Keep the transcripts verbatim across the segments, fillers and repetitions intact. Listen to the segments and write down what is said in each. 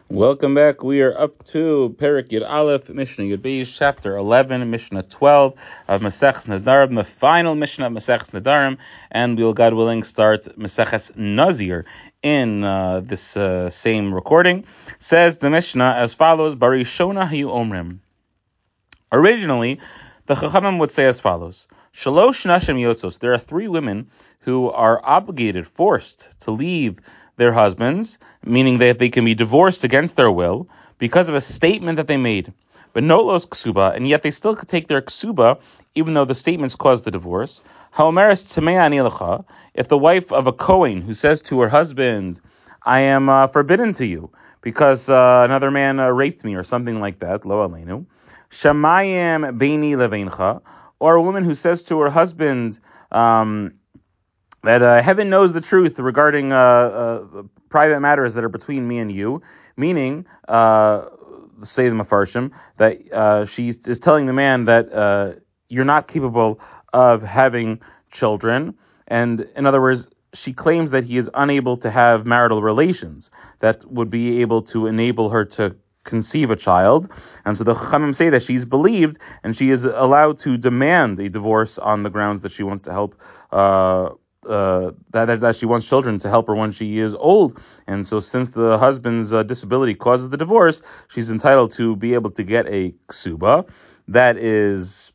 Welcome back. We are up to Perek Yud Aleph, Mishnah Yud Beis, chapter eleven, Mishnah twelve of Maseches Nedarim, the final Mishnah of Maseches Nedarim, and we will, God willing, start Maseches Nazir in uh, this uh, same recording. Says the Mishnah as follows: Barishona hayu omrim. Originally, the Chachamim would say as follows: Shalosh nashim yotzos. There are three women who are obligated, forced to leave their husbands, meaning that they can be divorced against their will because of a statement that they made. But no los ksuba, and yet they still could take their ksuba, even though the statements caused the divorce. Haomeres tzemei ani lecha. If the wife of a Kohen who says to her husband, I am uh, forbidden to you because uh, another man uh, raped me or something like that, lo aleinu. Shamayim beini leveincha. Or a woman who says to her husband, um, that uh, heaven knows the truth regarding uh, uh, private matters that are between me and you, meaning, uh, say the Mefarshim, that uh, she is telling the man that uh, you're not capable of having children, and in other words, she claims that he is unable to have marital relations that would be able to enable her to conceive a child, and so the Chachamim say that she's believed, and she is allowed to demand a divorce on the grounds that she wants to help uh Uh, that, that that she wants children to help her when she is old. And so since the husband's uh, disability causes the divorce, she's entitled to be able to get a ksuba. That is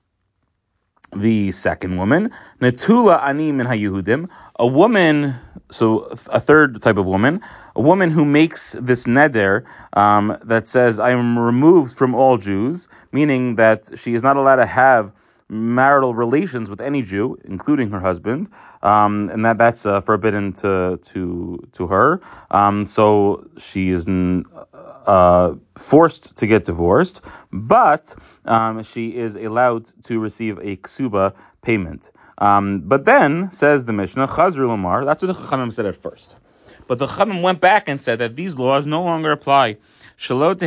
the second woman. Netula ani min haYehudim, a woman, so a third type of woman, a woman who makes this neder um, that says, I am removed from all Jews, meaning that she is not allowed to have marital relations with any Jew, including her husband, um, and that that's uh, forbidden to to to her. Um, so she is uh, forced to get divorced, but um, she is allowed to receive a ksuba payment. Um, but then says the Mishnah, Chazru Lamar. That's what the Chachamim said at first, but the Chachamim went back and said that these laws no longer apply. Because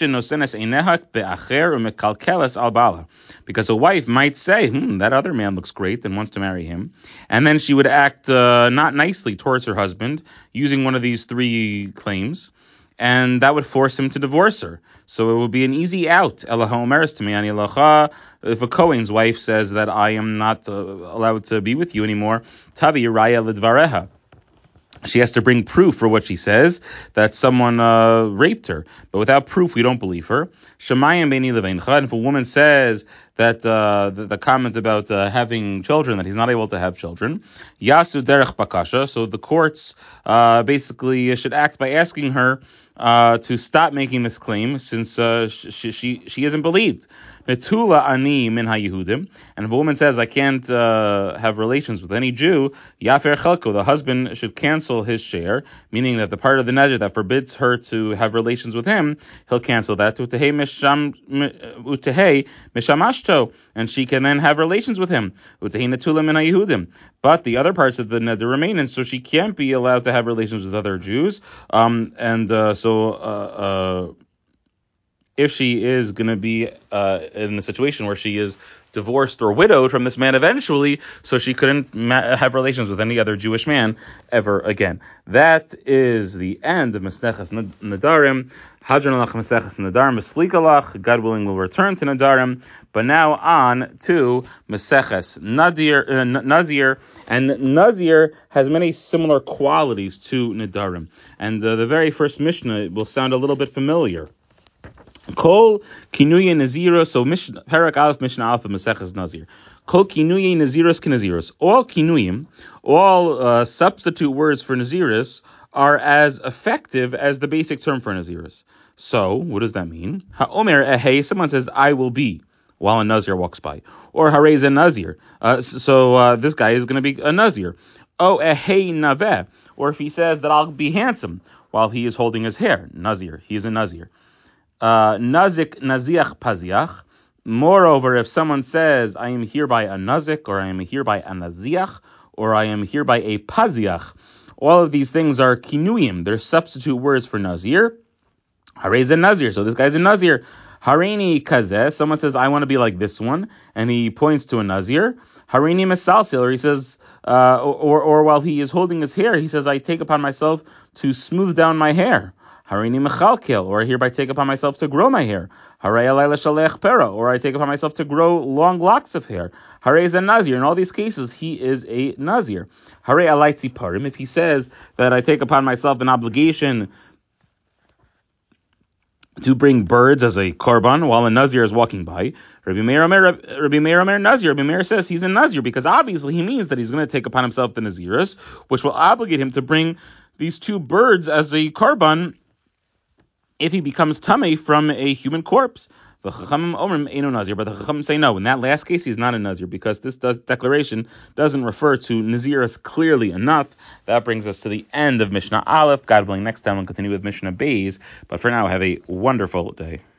a wife might say, hmm, that other man looks great and wants to marry him. And then she would act uh, not nicely towards her husband using one of these three claims. And that would force him to divorce her. So it would be an easy out. If a Kohen's wife says that I am not uh, allowed to be with you anymore, Tavi Raya Lidvareha. She has to bring proof for what she says, that someone uh, raped her. But without proof, we don't believe her. Shemayim beini leveincha. And if a woman says that uh, the, the comment about uh, having children, that he's not able to have children, yasu derech bakasha. So the courts uh, basically should act by asking her uh, to stop making this claim, since uh, she, she she isn't believed. Netula ani min haYehudim. And if a woman says, I can't uh, have relations with any Jew, yafer chelko, the husband should cancel his share, meaning that the part of the neder that forbids her to have relations with him, he'll cancel that. Utehei mishamashto, and she can then have relations with him. Utehei netula min haYehudim. But the other parts of the neder remain, and so she can't be allowed to have relations with other Jews. Um, and uh, so. Uh, uh, If she is going to be uh, in a situation where she is divorced or widowed from this man eventually, so she couldn't ma- have relations with any other Jewish man ever again. That is the end of Maseches Nedarim. Hadron alach Maseches Nedarim, Meslikalach. God willing, we'll return to Nedarim. But now on to Maseches Nadir, uh, Nazir. And Nazir has many similar qualities to Nedarim. And uh, the very first Mishnah will sound a little bit familiar. Kol kinuye nazira, so Perek Aleph Mishnah Aleph of Maseches Nazir. Kol kinuye naziros kinaziros. All kinuyim, all uh, substitute words for naziris are as effective as the basic term for naziris. So, what does that mean? Ha'omer ehei, someone says, I will be, while a nazir walks by. Or harez a nazir. Uh, so uh, this guy is going to be a nazir. O ehei naveh. Or if he says that I'll be handsome while he is holding his hair. Nazir. He is a nazir. Uh, nazik naziach paziach. Moreover, if someone says, I am hereby a nazik, or I am hereby a naziach, or I am hereby a paziach, all of these things are kinuyim. They're substitute words for nazir. Harez a nazir. So this guy's a nazir. Harini kazeh. Someone says, I want to be like this one, and he points to a nazir. Harini mesalsil, or he says, uh, or, or or while he is holding his hair, he says, I take upon myself to smooth down my hair. Harini mechalkel, or I hereby take upon myself to grow my hair. Haray alayla shalech pera, or I take upon myself to grow long locks of hair. Haray is a nazir. In all these cases, he is a nazir. Haray alay tziparim, if he says that I take upon myself an obligation to bring birds as a korban while a nazir is walking by. Rabbi Meir Omer, Rabbi Meir Omer Nazir. Rabbi Meir says he's a nazir because obviously he means that he's going to take upon himself the nazirus, which will obligate him to bring these two birds as a korban if he becomes tamei from a human corpse. The Chachamim Omrim Eino Nazir, but the Chachamim say no. In that last case, he's not a Nazir because this does, declaration doesn't refer to Nazirus clearly enough. That brings us to the end of Mishnah Aleph. God willing, next time we'll continue with Mishnah Beis. But for now, have a wonderful day.